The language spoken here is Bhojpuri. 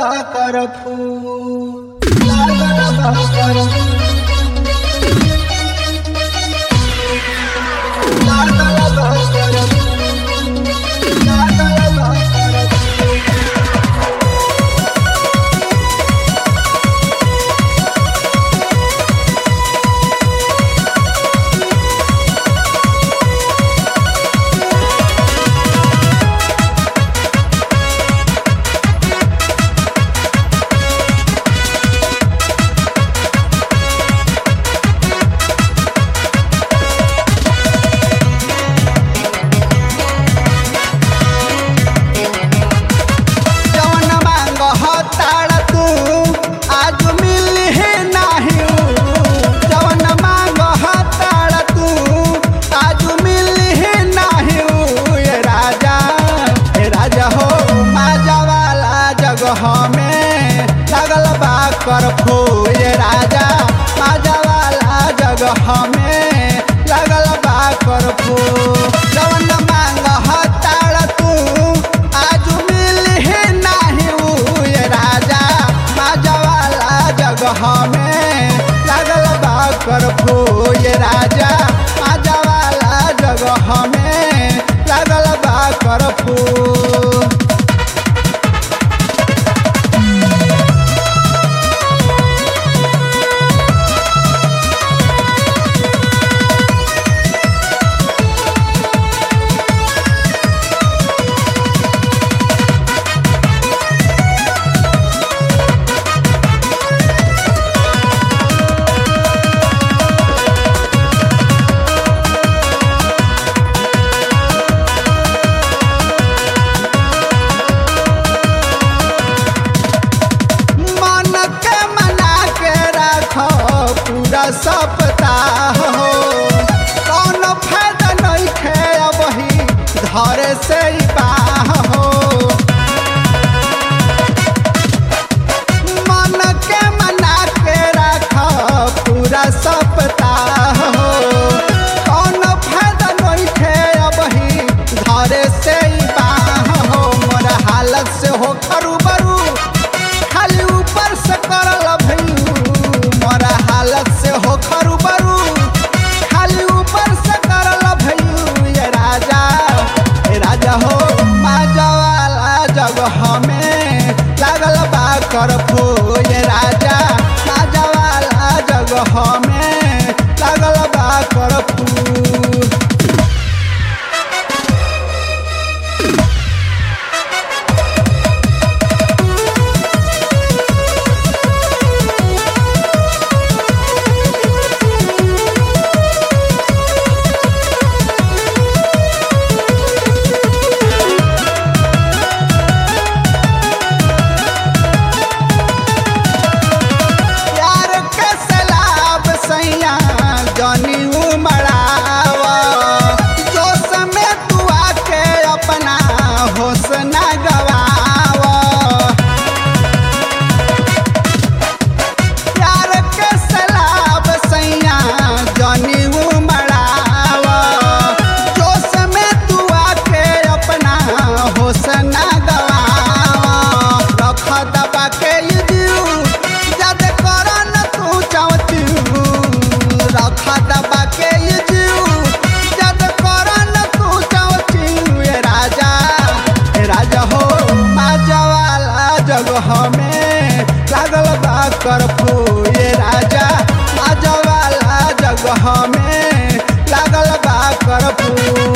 बा करफू लागल बा करफू लागल बा करफू लागल बा करफू। हमें लगल बा करफू ये राजा माजा वाला जगह में लगल बा करफू। जवन मांग हताड़ तू आज मिली नहीं ये राजा माजा वाला जगह में लगल बा करफू ये राजा माजा वाला जगह में लगल बा करफू। सप्ताह हो कौन फायदा नहीं खे वही धरे से बाह हो मन के मना के रख पूरा सप्ताह हो कौन फायदा नहीं खे वही धरे से बाह हो। मोर हालत से हो खरू बरू खाली ऊपर से करल भैलू मोर हालत से हो खरू बरू खाली ऊपर से करल भैलू ये राजा हो माजा वाला जगह में लागल बा करफू ये राजा माजा वाला जगह में लागल बा करफू। जनी उमड़ावा जो समय तू आके अपना होश न गवावा प्यार के सलाब सैया जनी उमड़ावा जो समय तू आके अपना होश न गवावा। रख दबा के जद करन तू चाहती रख दबा के जद करन तू चाहती ये राजा हो माजा वाला जगह में लागल बा करफू ये राजा माजा वाला जगह में लागल बा करफू।